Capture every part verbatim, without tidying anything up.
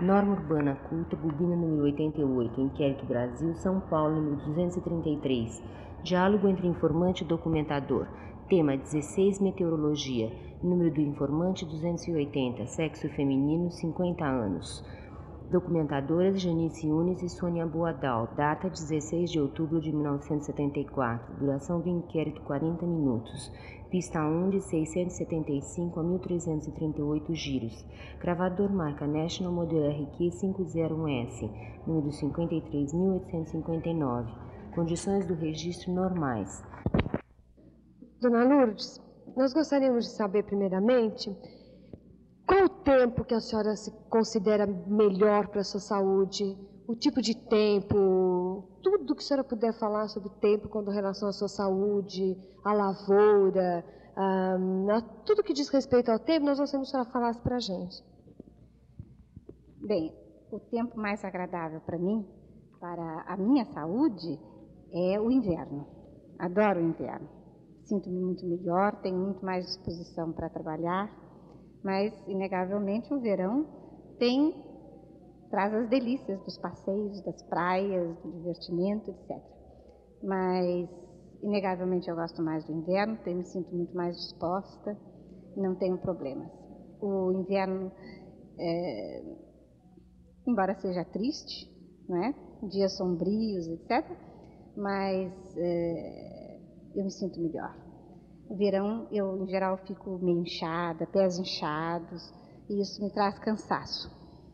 Norma Urbana Culta, bobina número oitenta e oito, Inquérito Brasil, São Paulo, número duzentos e trinta e três. Diálogo entre informante e documentador. Tema dezesseis, Meteorologia. Número do informante duzentos e oitenta, sexo feminino, cinquenta anos. Documentadoras Janice Yunes e Sônia Boadal. Data dezesseis de outubro de mil novecentos e setenta e quatro. Duração do inquérito quarenta minutos. Pista um de seiscentos e setenta e cinco a mil trezentos e trinta e oito giros. Gravador marca National modelo R Q quinhentos e um S. Número cinquenta e três mil oitocentos e cinquenta e nove. Condições do registro normais. Dona Lourdes, nós gostaríamos de saber primeiramente qual o tempo que a senhora se considera melhor para a sua saúde, o tipo de tempo, tudo que a senhora puder falar sobre tempo com relação à sua saúde, à lavoura, a, a tudo que diz respeito ao tempo, nós gostaríamos que a senhora falasse para a gente. Bem, o tempo mais agradável para mim, para a minha saúde, é o inverno. Adoro o inverno. Sinto-me muito melhor, tenho muito mais disposição para trabalhar, mas, inegavelmente, o verão tem, traz as delícias dos passeios, das praias, do divertimento, etcétera. Mas, inegavelmente, eu gosto mais do inverno, tenho, me sinto muito mais disposta e não tenho problemas. O inverno, é, embora seja triste, não é? Dias sombrios, etcétera, mas é, eu me sinto melhor. No verão, eu, em geral, fico meio inchada, pés inchados, e isso me traz cansaço.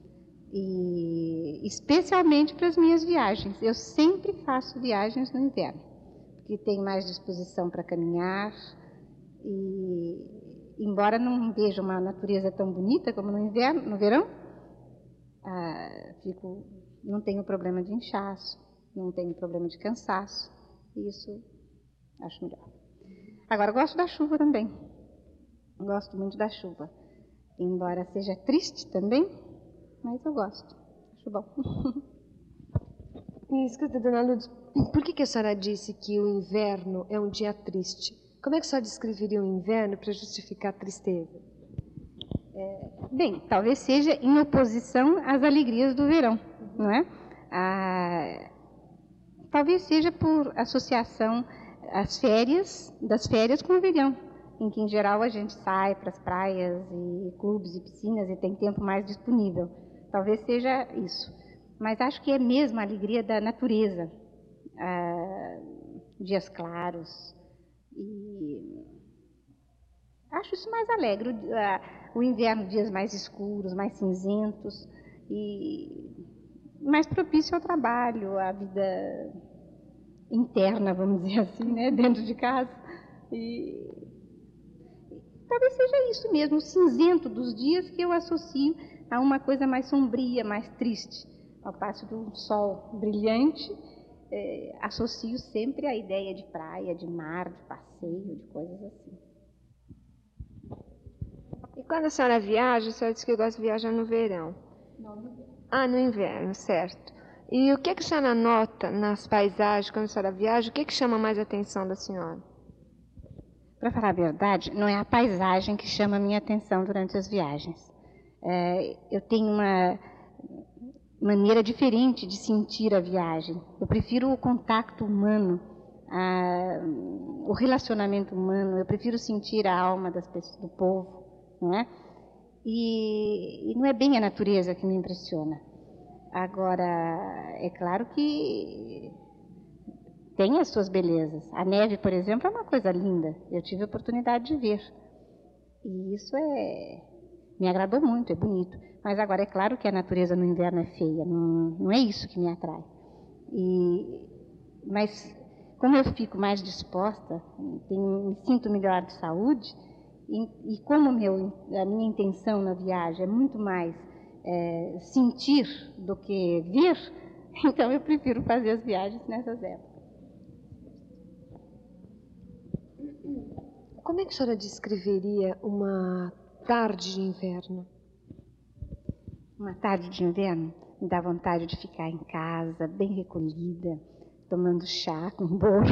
E especialmente para as minhas viagens. Eu sempre faço viagens no inverno, porque tenho mais disposição para caminhar, e embora não veja uma natureza tão bonita como no inverno, no verão, ah, fico, não tenho problema de inchaço, não tenho problema de cansaço, e isso acho melhor. Agora, gosto da chuva também. Gosto muito da chuva. Embora seja triste também, mas eu gosto. Acho bom. E, escuta, dona Lourdes, por que, que a senhora disse que o inverno é um dia triste? Como é que a senhora descreveria o inverno para justificar a tristeza? É, bem, talvez seja em oposição às alegrias do verão, não é? Ah, talvez seja por associação as férias, das férias com o verão, em que, em geral, a gente sai para as praias e clubes e piscinas e tem tempo mais disponível. Talvez seja isso. Mas acho que é mesmo a alegria da natureza. Ah, dias claros. E acho isso mais alegre. O, ah, o inverno, dias mais escuros, mais cinzentos e mais propício ao trabalho, à vida interna, vamos dizer assim, né, dentro de casa. E talvez seja isso mesmo, o cinzento dos dias que eu associo a uma coisa mais sombria, mais triste. Ao passo que o sol brilhante, é, associo sempre a ideia de praia, de mar, de passeio, de coisas assim. E quando a senhora viaja, a senhora diz que gosta de viajar no verão? Não, no inverno. Ah, no inverno, certo. E o que, que a senhora nota nas paisagens, quando a senhora viaja, o que, que chama mais a atenção da senhora? Para falar a verdade, não é a paisagem que chama a minha atenção durante as viagens. É, eu tenho uma maneira diferente de sentir a viagem. Eu prefiro o contato humano, a, o relacionamento humano, eu prefiro sentir a alma das pessoas, do povo, não é? E, e não é bem a natureza que me impressiona. Agora, é claro que tem as suas belezas. A neve, por exemplo, é uma coisa linda. Eu tive a oportunidade de ver. E isso é, me agradou muito, é bonito. Mas agora, é claro que a natureza no inverno é feia. Não, não é isso que me atrai. E, mas, como eu fico mais disposta, tenho, me sinto melhor de saúde, e, e como meu, a minha intenção na viagem é muito mais É, sentir do que ver, então eu prefiro fazer as viagens nessas épocas. Como é que a senhora descreveria uma tarde de inverno? Uma tarde de inverno me dá vontade de ficar em casa, bem recolhida, tomando chá com bolo.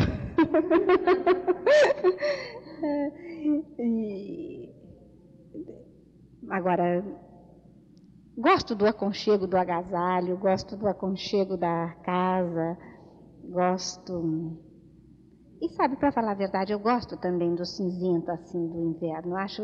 e... Agora, gosto do aconchego do agasalho, gosto do aconchego da casa, gosto... E sabe, para falar a verdade, eu gosto também do cinzento, assim, do inverno. Eu acho...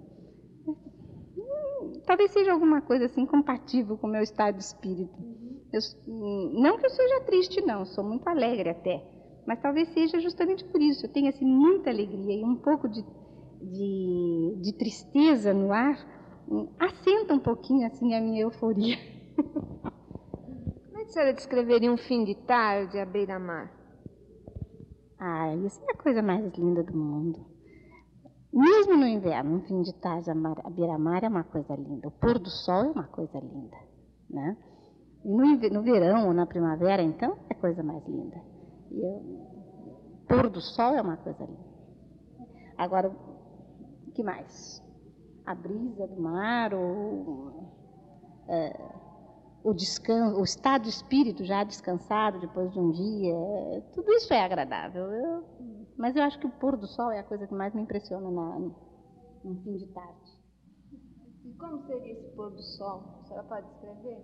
Talvez seja alguma coisa, assim, compatível com o meu estado de espírito. Eu, não que eu seja triste, não, sou muito alegre até. Mas talvez seja justamente por isso. Eu tenho, assim, muita alegria e um pouco de, de, de tristeza no ar. Assenta um pouquinho, assim, a minha euforia. Como é que a senhora descreveria um fim de tarde à beira-mar? Ah, isso é a coisa mais linda do mundo. Mesmo no inverno, um fim de tarde à beira-mar é uma coisa linda. O pôr do sol é uma coisa linda, né? E no, no verão ou na primavera, então, é a coisa mais linda. E o pôr do sol é uma coisa linda. Agora, o que mais? A brisa do mar, ou... É, o descanso, o estado de espírito já descansado depois de um dia, tudo isso é agradável. Eu, mas eu acho que o pôr do sol é a coisa que mais me impressiona na, no fim de tarde. E como seria esse pôr do sol? A senhora pode descrever?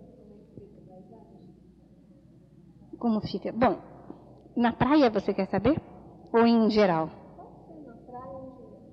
Como é que fica a paisagem? Como fica? Bom, na praia você quer saber? Ou em geral? Pode ser na praia ou em geral.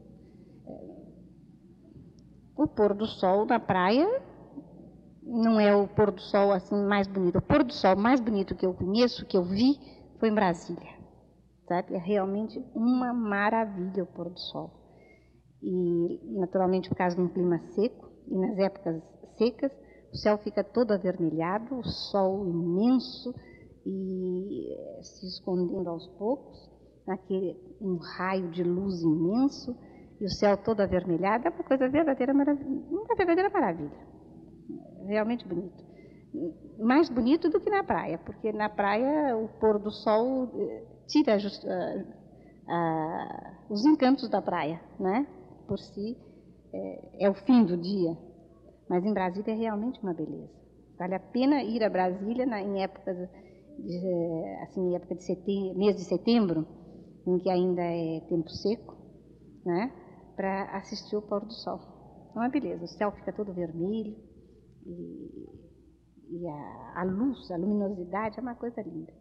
O pôr do sol na praia não é o pôr do sol assim mais bonito. O pôr do sol mais bonito que eu conheço, que eu vi, foi em Brasília. Sabe? É realmente uma maravilha o pôr do sol. E, naturalmente, por causa de um clima seco, e nas épocas secas, o céu fica todo avermelhado, o sol imenso, e se escondendo aos poucos, naquele um raio de luz imenso, e o céu todo avermelhado, é uma coisa verdadeira, uma verdadeira maravilha. Realmente bonito. Mais bonito do que na praia, porque na praia o pôr do sol tira just, uh, uh, os encantos da praia, né? Por si é, é o fim do dia. Mas em Brasília é realmente uma beleza. Vale a pena ir a Brasília na, em épocas de, assim, época de setembro, mês de setembro, em que ainda é tempo seco, né? Para assistir o pôr do sol. É uma beleza. O céu fica todo vermelho. E, e a, a luz, a luminosidade é uma coisa linda.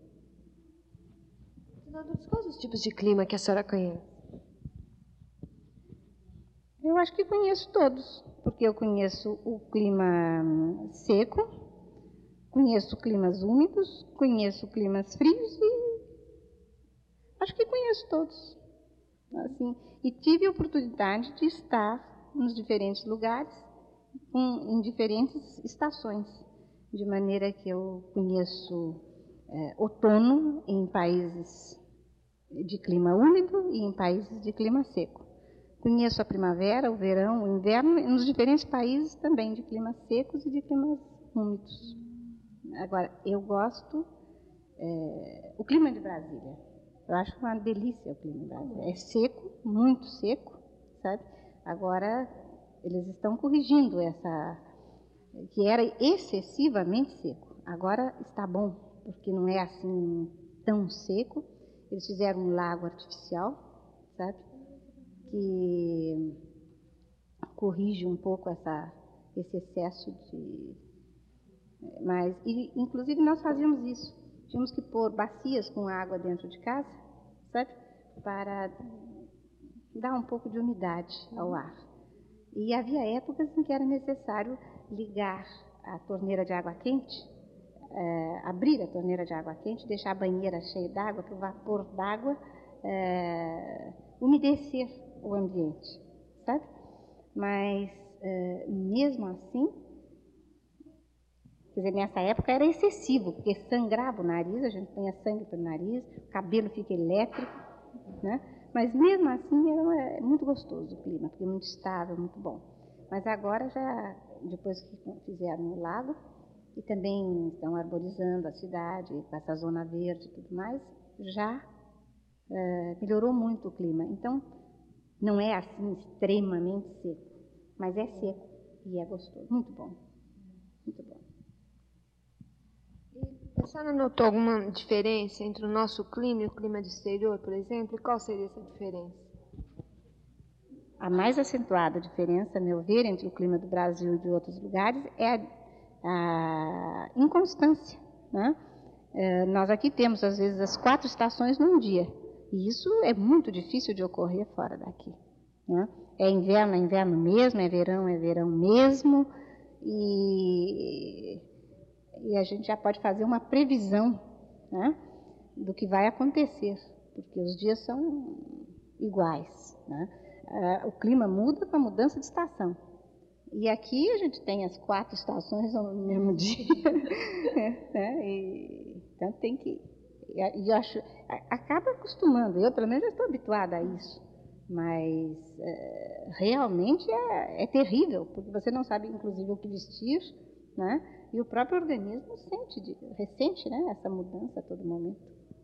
Quais os tipos de clima que a senhora conhece? Eu acho que conheço todos, porque eu conheço o clima seco, conheço climas úmidos, conheço climas frios e acho que conheço todos. Assim, e tive a oportunidade de estar nos diferentes lugares, em, em diferentes estações, de maneira que eu conheço é, outono em países de clima úmido e em países de clima seco. Conheço a primavera, o verão, o inverno, nos diferentes países também de climas secos e de climas úmidos. Agora, eu gosto é, o clima de Brasília. Eu acho uma delícia o clima de Brasília. É seco, muito seco, sabe? Agora, eles estão corrigindo essa, que era excessivamente seco. Agora está bom, porque não é assim tão seco. Eles fizeram um lago artificial, sabe? Que corrige um pouco essa, esse excesso de... Mas, e, inclusive, nós fazíamos isso. Tínhamos que pôr bacias com água dentro de casa, sabe? Para dar um pouco de umidade ao ar. E havia épocas em que era necessário ligar a torneira de água quente, é, abrir a torneira de água quente, deixar a banheira cheia d'água, para o vapor d'água é, umedecer o ambiente, sabe? Mas, é, mesmo assim, quer dizer, nessa época era excessivo, porque sangrava o nariz, a gente punha sangue pelo nariz, o cabelo fica elétrico, né? Mas mesmo assim era muito gostoso o clima, porque muito estável, muito bom. Mas agora já, depois que fizeram o lago, e também estão arborizando a cidade, com essa zona verde e tudo mais, já é, melhorou muito o clima. Então, não é assim extremamente seco, mas é seco e é gostoso, muito bom, muito bom. A senhora notou alguma diferença entre o nosso clima e o clima do exterior, por exemplo? E qual seria essa diferença? A mais acentuada diferença, a meu ver, entre o clima do Brasil e de outros lugares é a a inconstância, né? É, nós aqui temos, às vezes, as quatro estações num dia, e isso é muito difícil de ocorrer fora daqui, né? É inverno, é inverno mesmo, é verão, é verão mesmo, e, e a gente já pode fazer uma previsão, né, do que vai acontecer, porque os dias são iguais, né? Ah, o clima muda com a mudança de estação. E aqui a gente tem as quatro estações no mesmo dia, né? E, então tem que... E eu acho, acaba acostumando, eu pelo menos já estou habituada a isso, mas é, realmente é, é terrível, porque você não sabe, inclusive, o que vestir, né? E o próprio organismo sente, de, ressente, né, essa mudança a todo momento.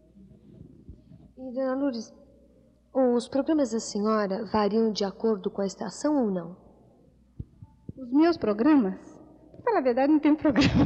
E, dona Lourdes, os programas da senhora variam de acordo com a estação ou não? Os meus programas? Para falar a verdade, não tem programa.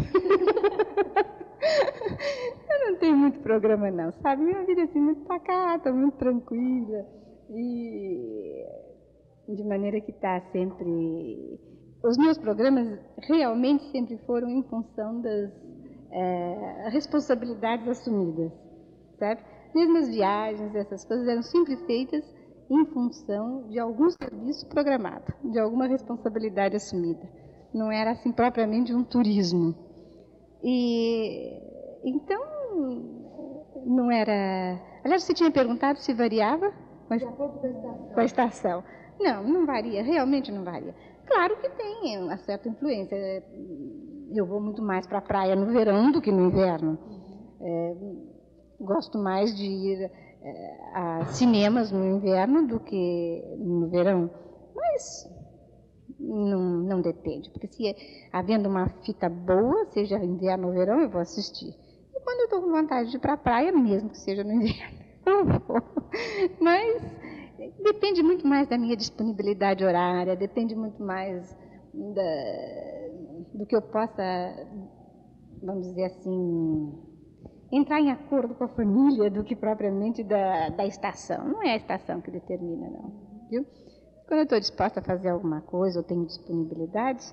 Eu não tenho muito programa, não, sabe? Minha vida é assim, muito pacata, muito tranquila. E de maneira que está sempre... Os meus programas realmente sempre foram em função das é, responsabilidades assumidas, sabe? Mesmo as viagens, essas coisas eram sempre feitas em função de algum serviço programado, de alguma responsabilidade assumida. Não era assim propriamente um turismo. E então não era... Aliás, você tinha perguntado se variava? De acordo com a estação. Com a estação. Não, não varia, realmente não varia. Claro que tem uma certa influência. Eu vou muito mais para a praia no verão do que no inverno. É, gosto mais de ir é, a cinemas no inverno do que no verão. Mas não, não depende, porque se havendo uma fita boa, seja inverno ou verão, eu vou assistir. E quando eu estou com vontade de ir para a praia, mesmo que seja no inverno, eu vou. Mas depende muito mais da minha disponibilidade horária, depende muito mais da, do que eu possa, vamos dizer assim, entrar em acordo com a família do que propriamente da, da estação. Não é a estação que determina, não, viu? Quando eu estou disposta a fazer alguma coisa, eu tenho disponibilidade,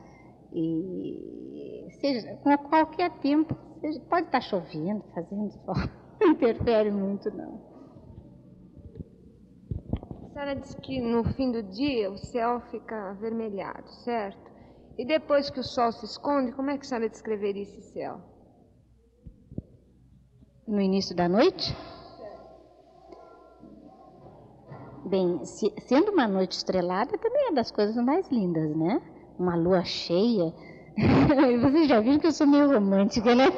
e seja com qualquer tempo, seja, pode estar chovendo, fazendo sol, não interfere muito, não. A senhora disse que no fim do dia o céu fica avermelhado, certo? E depois que o sol se esconde, como é que a senhora descreveria esse céu? No início da noite? Bem, se, sendo uma noite estrelada, também é das coisas mais lindas, né? Uma lua cheia. Vocês já viram que eu sou meio romântica, né?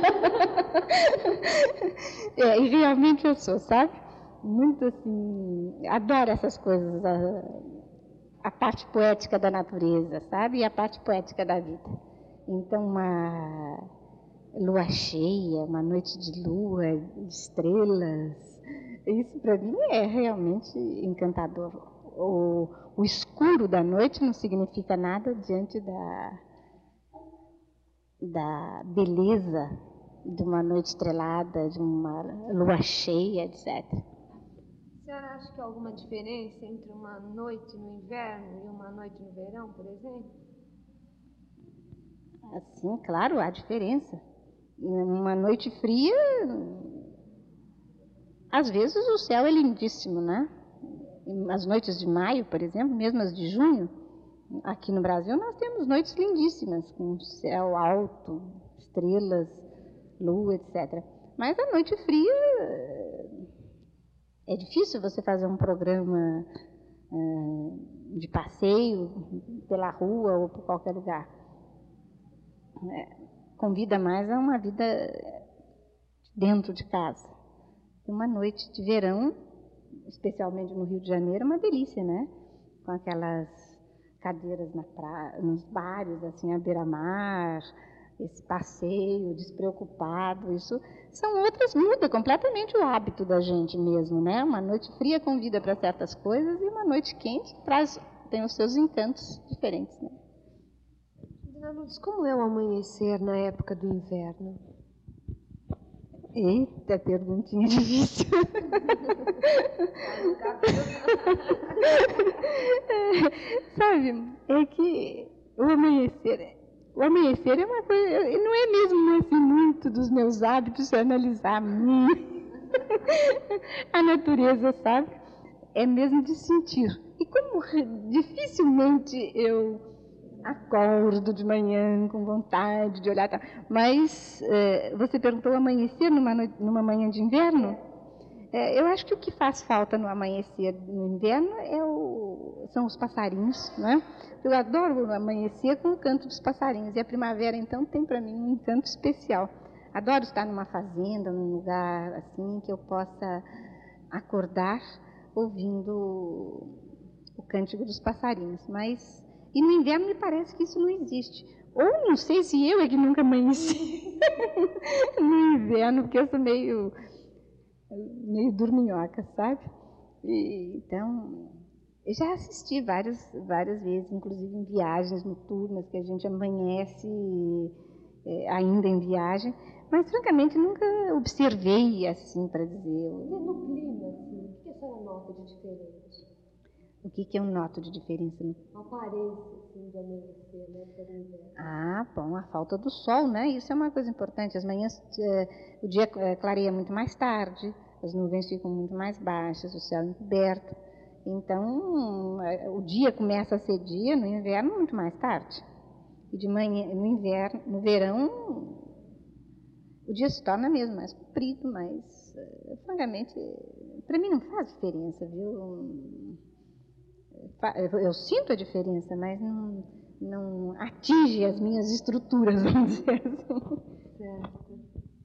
É, e realmente eu sou, sabe? Muito assim, adoro essas coisas, a, a parte poética da natureza, sabe? E a parte poética da vida. Então, uma lua cheia, uma noite de lua, de estrelas, isso para mim é realmente encantador. O, o escuro da noite não significa nada diante da, da beleza de uma noite estrelada, de uma lua cheia, etcétera. A senhora acha que há alguma diferença entre uma noite no inverno e uma noite no verão, por exemplo? Sim, claro, há diferença. Uma noite fria, às vezes o céu é lindíssimo, né? As noites de maio, por exemplo, mesmo as de junho, aqui no Brasil nós temos noites lindíssimas, com céu alto, estrelas, lua, etcétera. Mas a noite fria, é difícil você fazer um programa uh, de passeio pela rua ou por qualquer lugar. É, convida mais a uma vida dentro de casa. Uma noite de verão, especialmente no Rio de Janeiro, é uma delícia, né? Com aquelas cadeiras na praia, nos bares, assim, à beira-mar, esse passeio despreocupado, isso são outras, muda completamente o hábito da gente mesmo, né? Uma noite fria convida para certas coisas e uma noite quente traz, tem os seus encantos diferentes, né? Dona Lourdes, como é o amanhecer na época do inverno? Eita, perguntinha difícil. é, sabe, é que o amanhecer o amanhecer é uma coisa, não é mesmo assim muito dos meus hábitos analisar muito a natureza, sabe? É mesmo de sentir. E como dificilmente eu acordo de manhã com vontade de olhar, tá? Mas é, você perguntou o amanhecer numa, noite, numa manhã de inverno? É, eu acho que o que faz falta no amanhecer no inverno é o, são os passarinhos, né? Eu adoro o amanhecer com o canto dos passarinhos, e a primavera, então, tem para mim um encanto especial. Adoro estar numa fazenda, num lugar assim, que eu possa acordar ouvindo o cântico dos passarinhos, mas... E no inverno me parece que isso não existe. Ou não sei se eu é que nunca amanheci no inverno, porque eu sou meio... meio dorminhoca, sabe? E, então, eu já assisti várias, várias vezes, inclusive em viagens noturnas, que a gente amanhece é, ainda em viagem, mas, francamente, nunca observei assim, para dizer... No clima, assim, o que a senhora nota de diferente? O que, que eu noto de diferença no... A aparência, assim, do amanhecer, né, para o inverno. Ah, bom, a falta do sol, né? Isso é uma coisa importante. As manhãs, eh, o dia eh, clareia muito mais tarde, as nuvens ficam muito mais baixas, o céu encoberto. Então, eh, o dia começa a ser dia no inverno muito mais tarde. E de manhã, no inverno, no verão, o dia se torna mesmo mais comprido, mas, eh, francamente, para mim não faz diferença, viu? Eu, eu sinto a diferença, mas não, não atinge as minhas estruturas, vamos dizer assim. Certo.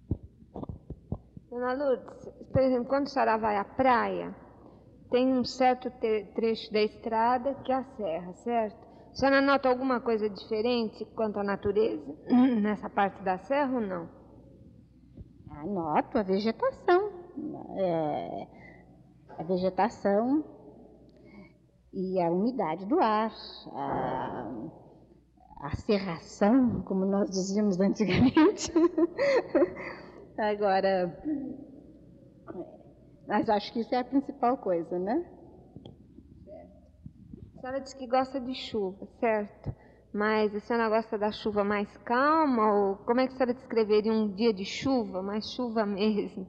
Dona Lourdes, por exemplo, quando a senhora vai à praia, tem um certo trecho da estrada que é a serra, certo? A senhora nota alguma coisa diferente quanto à natureza nessa parte da serra ou não? Ah, noto a vegetação. É, a vegetação e a umidade do ar, a, a serração, como nós dizíamos antigamente. Agora, mas acho que isso é a principal coisa, né? A senhora diz que gosta de chuva, certo? Mas a senhora gosta da chuva mais calma? Ou como é que a senhora descreveria um dia de chuva, mais chuva mesmo?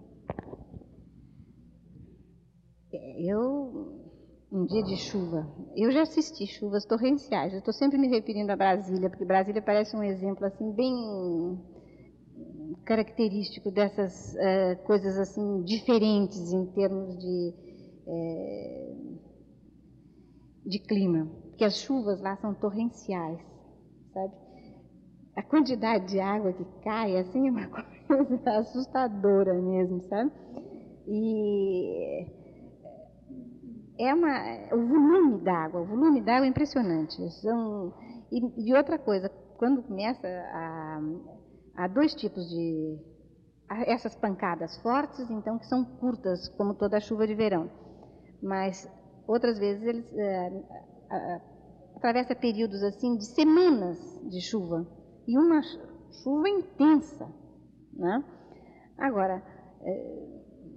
Eu, um dia de chuva, eu já assisti chuvas torrenciais. Eu estou sempre me referindo a Brasília, porque Brasília parece um exemplo assim bem característico dessas uh, coisas assim diferentes em termos de eh, de clima, porque as chuvas lá são torrenciais, sabe? A quantidade de água que cai assim é uma coisa assustadora mesmo, sabe? E é uma, o volume da água, o volume da água é impressionante. São, e, e outra coisa, quando começa a, há dois tipos de essas pancadas fortes, então que são curtas, como toda a chuva de verão, mas outras vezes eles é, é, atravessa períodos assim de semanas de chuva e uma chuva intensa, né? Agora, é,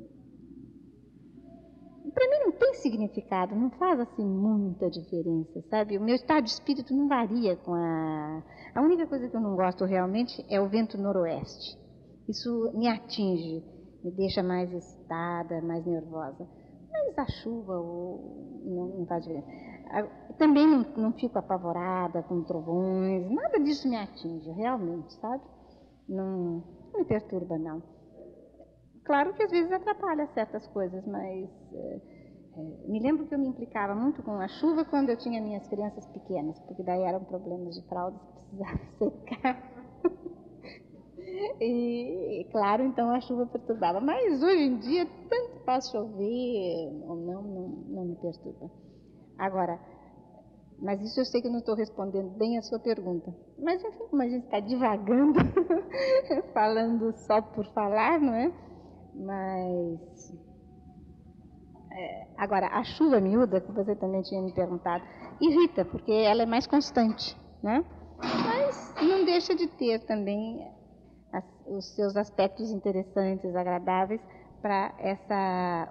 para mim não tem significado, não faz assim muita diferença, sabe? O meu estado de espírito não varia com a... A única coisa que eu não gosto realmente é o vento noroeste. Isso me atinge, me deixa mais excitada, mais nervosa. Mas a chuva não, não faz diferença. Também não, não fico apavorada com trovões, nada disso me atinge, realmente, sabe? Não, não me perturba, não. Claro que às vezes atrapalha certas coisas, mas é, é, me lembro que eu me implicava muito com a chuva quando eu tinha minhas crianças pequenas, porque daí eram problemas de fraldas que precisavam secar. E, claro, então a chuva perturbava. Mas hoje em dia, tanto faz chover ou não, não, não me perturba. Agora, mas isso eu sei que eu não estou respondendo bem a sua pergunta. Mas, enfim, como a gente está divagando, falando só por falar, não é? Mas, é, agora, a chuva miúda, que você também tinha me perguntado, irrita, porque ela é mais constante, né? Mas não deixa de ter também as, os seus aspectos interessantes, agradáveis, para essa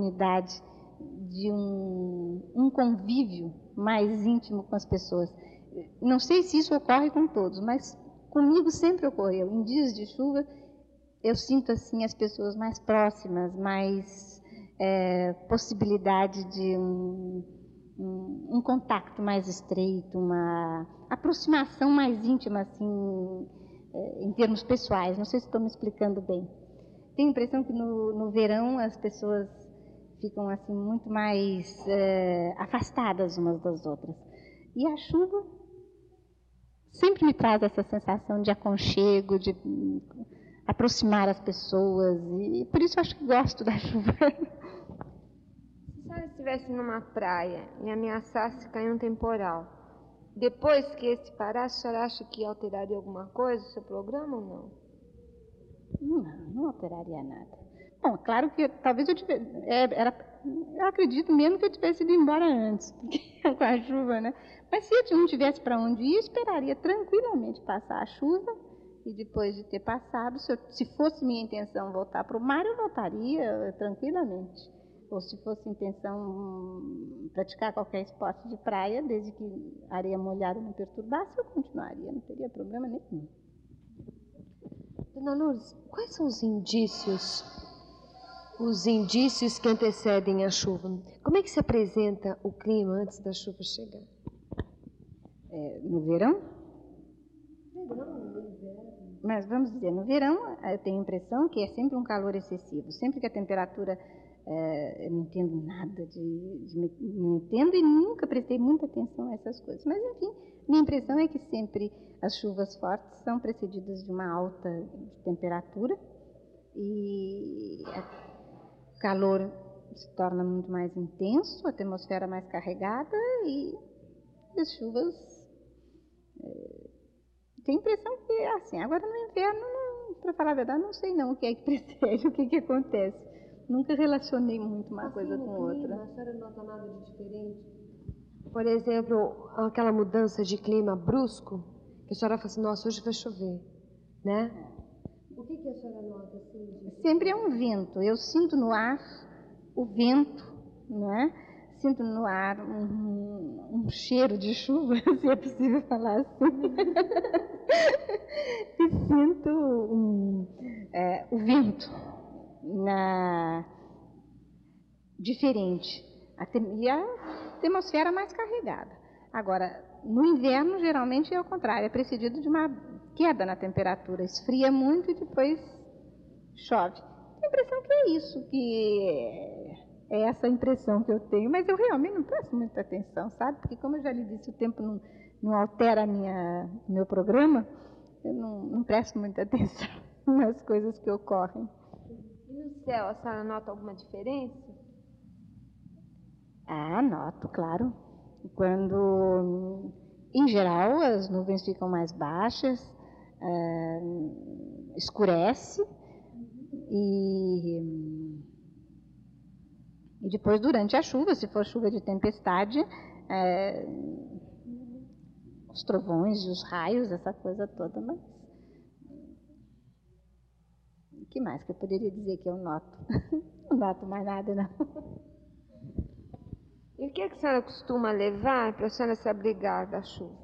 oportunidade de um, um convívio mais íntimo com as pessoas. não sei se isso ocorre com todos, mas comigo sempre ocorreu. Em dias de chuva, eu sinto assim as pessoas mais próximas, mais é, possibilidade de um, um, um contato mais estreito, uma aproximação mais íntima, assim, é, em termos pessoais. Não sei se estou me explicando bem. Tenho a impressão que no, no verão as pessoas ficam assim muito mais é, afastadas umas das outras. E a chuva sempre me traz essa sensação de aconchego, de aproximar as pessoas, e por isso eu acho que gosto da chuva. Se a senhora estivesse numa praia e ameaçasse cair um temporal, depois que esse parasse, a senhora acha que alteraria alguma coisa no seu programa ou não? Não, não alteraria nada. Bom, claro que talvez eu tivesse, era, eu acredito mesmo que eu tivesse ido embora antes, porque, com a chuva, né? Mas se eu não tivesse para onde ir, eu esperaria tranquilamente passar a chuva. E depois de ter passado, se, eu, se fosse minha intenção voltar para o mar, eu voltaria tranquilamente. Ou se fosse intenção hum, praticar qualquer esporte de praia, desde que a areia molhada não perturbasse, eu continuaria, não teria problema nenhum. Dona Lourdes, quais são os indícios, os indícios que antecedem a chuva? Como é que se apresenta o clima antes da chuva chegar? É, no verão? Mas vamos dizer, no verão eu tenho a impressão que é sempre um calor excessivo, sempre que a temperatura, é, eu não entendo nada de, de, não entendo e nunca prestei muita atenção a essas coisas, mas enfim, minha impressão é que sempre as chuvas fortes são precedidas de uma alta de temperatura e o calor se torna muito mais intenso, a atmosfera mais carregada e as chuvas... É, tenho a impressão que, assim, agora no inverno, para falar a verdade, não sei não o que é que precede, o que, que acontece. Nunca relacionei muito uma assim, coisa com outra. A senhora não nota nada de diferente? Por exemplo, aquela mudança de clima brusco, que a senhora fala assim, nossa, hoje vai chover, né? O que, que a senhora nota assim? De... Sempre é um vento. Eu sinto no ar o vento, não é? Sinto no ar um, um cheiro de chuva, se é possível falar assim. E sinto um, é, o vento na... diferente. A tem... E a atmosfera mais carregada. Agora, no inverno, geralmente é o contrário, é precedido de uma queda na temperatura. Esfria muito e depois chove. Tenho a impressão que é isso, que... É essa a impressão que eu tenho, mas eu realmente não presto muita atenção, sabe? Porque, como eu já lhe disse, o tempo não, não altera minha, meu programa, eu não, não presto muita atenção nas coisas que ocorrem. E no céu, a senhora nota alguma diferença? Ah, noto, claro. Quando, em geral, as nuvens ficam mais baixas, é, escurece e... E depois, durante a chuva, se for chuva de tempestade, é, os trovões e os raios, essa coisa toda, mas... O que mais que eu poderia dizer que eu noto? Não noto mais nada, não. E o que, é que a senhora costuma levar para a senhora se abrigar da chuva?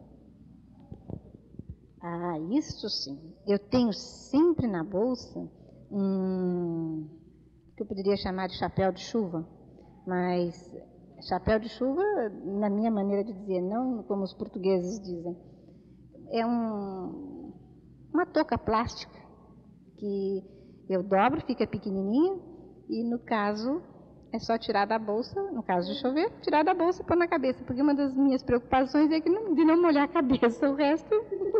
Ah, isso sim. Eu tenho sempre na bolsa um... que eu poderia chamar de chapéu de chuva. Mas chapéu de chuva, na minha maneira de dizer, não como os portugueses dizem, é um, uma touca plástica que eu dobro, fica pequenininha e, no caso, é só tirar da bolsa, no caso de chover, tirar da bolsa e pôr na cabeça, porque uma das minhas preocupações é que não, de não molhar a cabeça, o resto...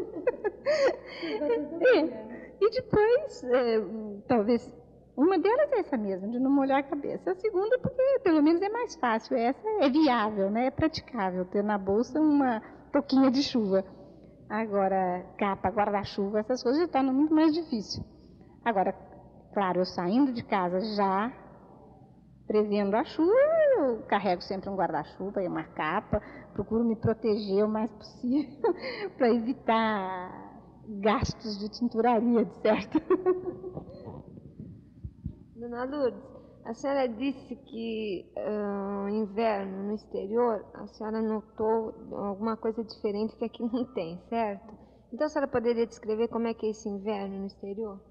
é. E depois, é, talvez... Uma delas é essa mesmo, de não molhar a cabeça. A segunda, porque pelo menos é mais fácil. Essa é viável, né? É praticável ter na bolsa uma touquinha de chuva. Agora, capa, guarda-chuva, essas coisas já tornam muito mais difícil. Agora, claro, eu saindo de casa já prevendo a chuva, eu carrego sempre um guarda-chuva e uma capa, procuro me proteger o mais possível para evitar gastos de tinturaria, de certo. Dona Lourdes, A senhora disse que uh, inverno no exterior, a senhora notou alguma coisa diferente que aqui não tem, certo? Então a senhora poderia descrever como é que é esse inverno no exterior?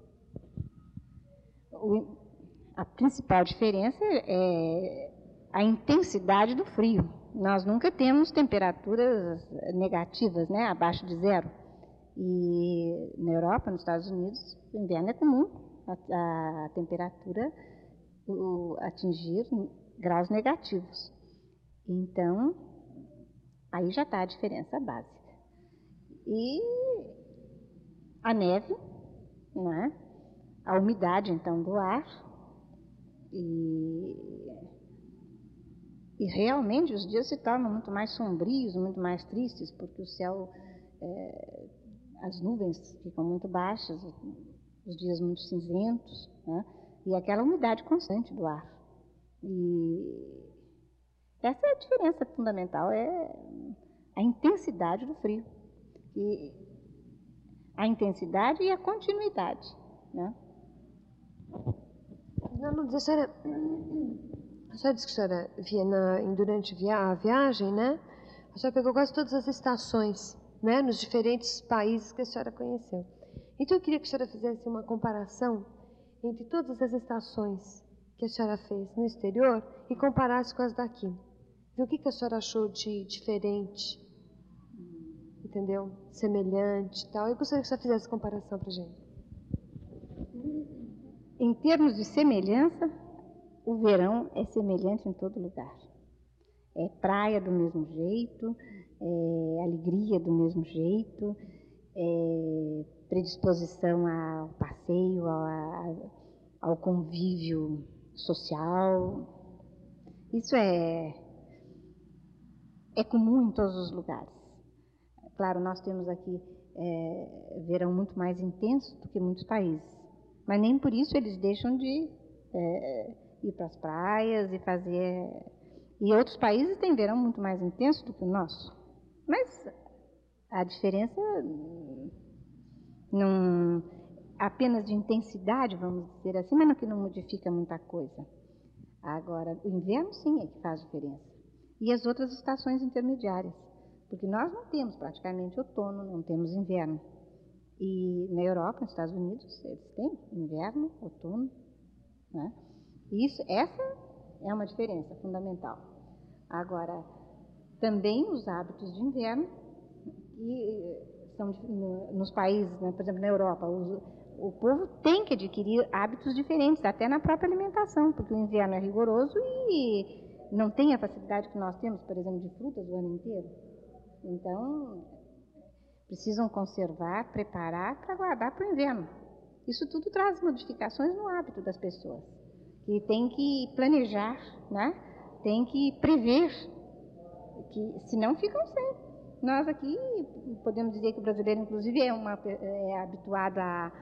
O, a principal diferença é a intensidade do frio. Nós nunca temos temperaturas negativas, né, abaixo de zero. E na Europa, nos Estados Unidos, no inverno é comum a, a temperatura o, atingir graus negativos. Então, aí já está a diferença básica. E a neve, né? A umidade, então, do ar. E, e realmente os dias se tornam muito mais sombrios, muito mais tristes, porque o céu, é, as nuvens ficam muito baixas, os dias muito cinzentos, né? E aquela umidade constante do ar. E essa é a diferença fundamental, é a intensidade do frio. E a intensidade e a continuidade, né? Não, a senhora, a senhora disse que a senhora via na, durante a viagem, né? A senhora pegou quase todas as estações, né? Nos diferentes países que a senhora conheceu. Então eu queria que a senhora fizesse uma comparação entre todas as estações que a senhora fez no exterior e comparasse com as daqui. Ver o que, que a senhora achou de diferente, entendeu? Semelhante e tal. Eu gostaria que a senhora fizesse essa comparação para a gente. Em termos de semelhança, o verão é semelhante em todo lugar. É praia do mesmo jeito, é alegria do mesmo jeito, é predisposição ao passeio, ao, ao convívio social. Isso é, é comum em todos os lugares. Claro, nós temos aqui é, verão muito mais intenso do que muitos países. Mas nem por isso eles deixam de é, ir para as praias e fazer... E outros países têm verão muito mais intenso do que o nosso. Mas a diferença não apenas de intensidade, vamos dizer assim, mas não que não modifica muita coisa. Agora, o inverno sim é que faz diferença. E as outras estações intermediárias. Porque nós não temos praticamente outono, não temos inverno. E na Europa, nos Estados Unidos, eles têm inverno, outono, né? Isso, essa é uma diferença fundamental. Agora, também os hábitos de inverno, que são nos países, né, por exemplo, na Europa, os, o povo tem que adquirir hábitos diferentes, até na própria alimentação, porque o inverno é rigoroso e não tem a facilidade que nós temos, por exemplo, de frutas o ano inteiro. Então, precisam conservar, preparar para guardar para o inverno. Isso tudo traz modificações no hábito das pessoas, que tem que planejar, né? Tem que prever, que senão ficam sem. Nós aqui podemos dizer que o brasileiro, inclusive, é, uma, é habituado a,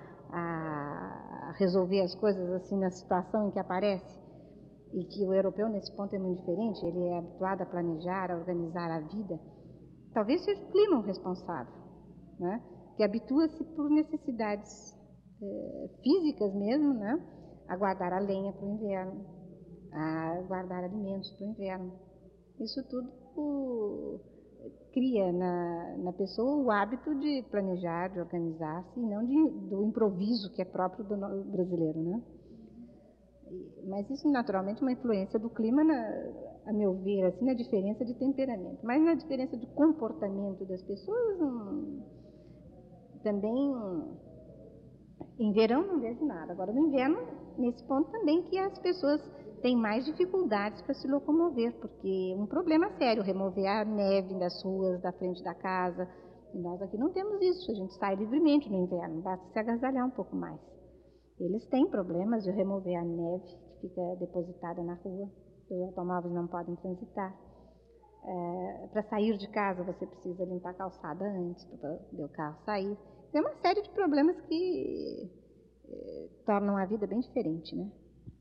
a resolver as coisas assim na situação em que aparece, e que o europeu nesse ponto é muito diferente, ele é habituado a planejar, a organizar a vida. Talvez seja o clima o responsável, né? Que habitua-se por necessidades é, físicas mesmo, né? A guardar a lenha para o inverno, a guardar alimentos para o inverno. Isso tudo o, cria na, na pessoa o hábito de planejar, de organizar-se, e não de, do improviso que é próprio do brasileiro, né? Mas isso naturalmente é uma influência do clima, na, a meu ver, assim, na diferença de temperamento. Mas na diferença de comportamento das pessoas, hum, também, em verão não vejo nada. Agora, no inverno, nesse ponto também que as pessoas têm mais dificuldades para se locomover, porque é um problema sério, remover a neve das ruas, da frente da casa. E nós aqui não temos isso, a gente sai livremente no inverno, basta se agasalhar um pouco mais. Eles têm problemas de remover a neve que fica depositada na rua, os automóveis não podem transitar. É, para sair de casa você precisa limpar a calçada antes, para o carro sair. Tem uma série de problemas que é, tornam a vida bem diferente, né?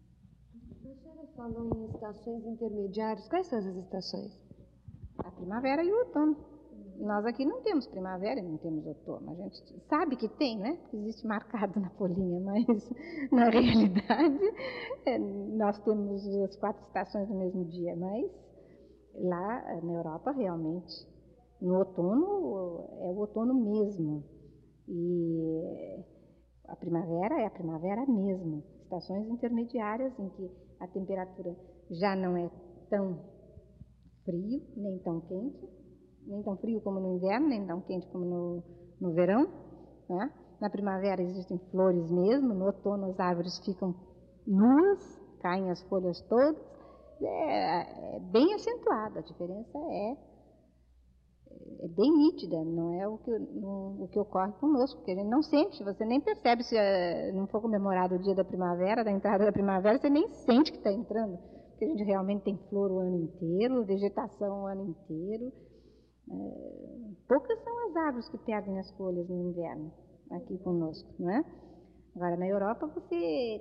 A senhora falou em estações intermediárias. Quais são essas estações? A primavera e o outono. nós aqui não temos primavera e não temos outono. A gente sabe que tem, né? Existe marcado na folhinha, mas na realidade é, nós temos as quatro estações no mesmo dia, mas lá na Europa realmente no outono é o outono mesmo. E a primavera é a primavera mesmo. Estações intermediárias em que a temperatura já não é tão frio, nem tão quente, nem tão frio como no inverno, nem tão quente como no, no verão. Né? Na primavera existem flores mesmo, no outono as árvores ficam nuas, caem as folhas todas. É, é bem acentuada, a diferença é, é bem nítida, não é o que, no, o que ocorre conosco, porque a gente não sente, você nem percebe se é, não for comemorado o dia da primavera, da entrada da primavera, você nem sente que está entrando, porque a gente realmente tem flor o ano inteiro, vegetação o ano inteiro. É, poucas são as árvores que perdem as folhas no inverno, aqui conosco, não é? Agora, na Europa, você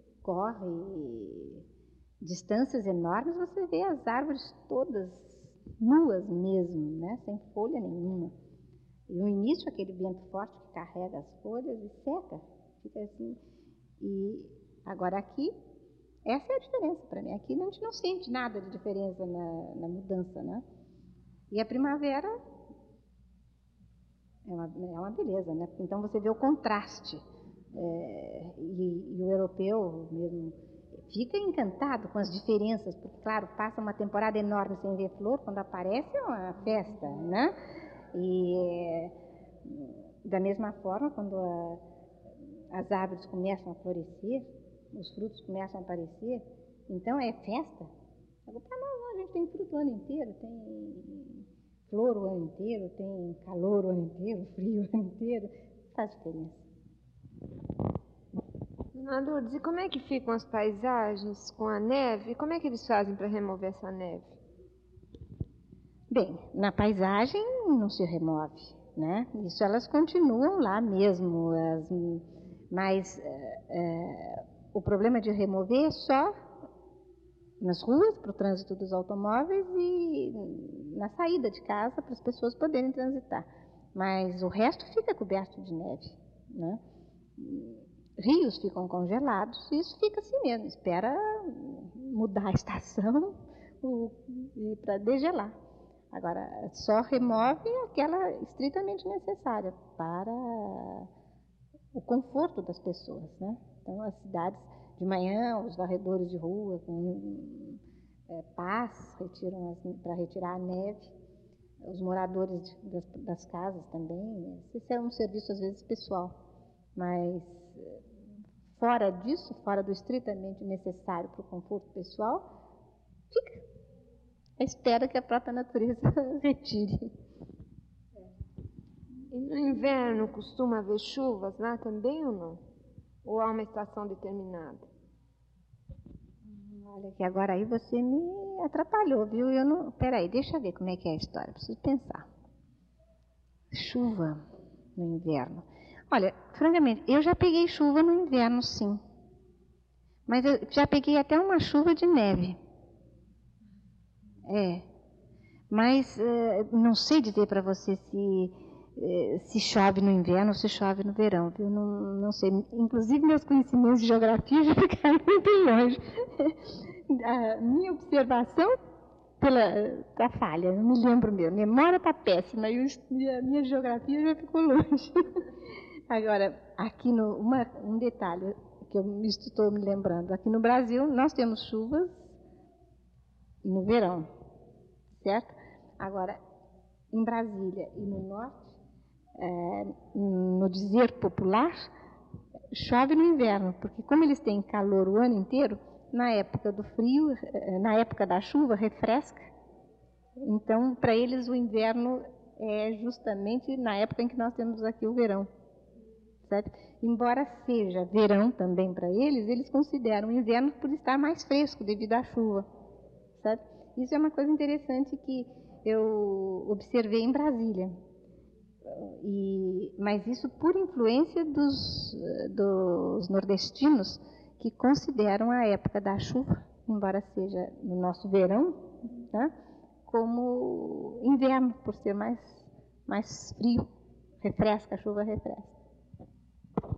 corre distâncias enormes, você vê as árvores todas nuas mesmo, né? Sem folha nenhuma. E no início, aquele vento forte que carrega as folhas e seca, fica assim. E agora aqui, essa é a diferença para mim. Aqui a gente não sente nada de diferença na, na mudança, né? E a primavera é uma, é uma beleza, né? Então você vê o contraste. É, e, e o europeu mesmo fica encantado com as diferenças, porque, claro, passa uma temporada enorme sem ver flor, quando aparece é uma festa, né? E da mesma forma, quando a, as árvores começam a florescer, os frutos começam a aparecer, então é festa. Para nós, não, a gente tem fruto o ano inteiro, tem flor o ano inteiro, tem calor o ano inteiro, frio o ano inteiro, faz diferença. Dona Lourdes, e como é que ficam as paisagens com a neve? E como é que eles fazem para remover essa neve? Bem, na paisagem não se remove, né? Isso elas continuam lá mesmo, as, mas é, é, o problema de remover é só nas ruas, para o trânsito dos automóveis e na saída de casa para as pessoas poderem transitar. Mas o resto fica coberto de neve, né? Rios ficam congelados e isso fica assim mesmo, espera mudar a estação para degelar. Agora, só remove aquela estritamente necessária para o conforto das pessoas, né? Então, as cidades, de manhã, os varredores de rua com é, pás retiram para retirar a neve, os moradores de, das, das casas também. Esse é um serviço, às vezes, pessoal, mas fora disso, fora do estritamente necessário para o conforto pessoal, fica. Espera que a própria natureza retire. E no inverno costuma haver chuvas lá também ou não? Ou há uma estação determinada? Olha, que agora aí você me atrapalhou, viu? Eu não... Peraí, deixa eu ver como é que é a história, preciso pensar. Chuva no inverno. Olha, francamente, eu já peguei chuva no inverno, sim. Mas eu já peguei até uma chuva de neve. É. Mas uh, não sei dizer para você se, uh, se chove no inverno ou se chove no verão, viu? Não, não sei. Inclusive, meus conhecimentos de geografia já ficaram muito longe. A minha observação pela tá falha, não me lembro mesmo. Memória está péssima e a minha geografia já ficou longe. Agora, aqui no, uma, um detalhe que eu estou me lembrando. Aqui no Brasil, nós temos chuvas no verão, certo? Agora, em Brasília e no norte, é, no dizer popular, chove no inverno, porque como eles têm calor o ano inteiro, na época do frio, na época da chuva, refresca. Então, para eles, o inverno é justamente na época em que nós temos aqui o verão. Certo? Embora seja verão também para eles, eles consideram o inverno por estar mais fresco devido à chuva. Certo? Isso é uma coisa interessante que eu observei em Brasília. E, mas isso por influência dos, dos nordestinos, que consideram a época da chuva, embora seja no nosso verão, né, como inverno, por ser mais mais frio. Refresca, a chuva refresca.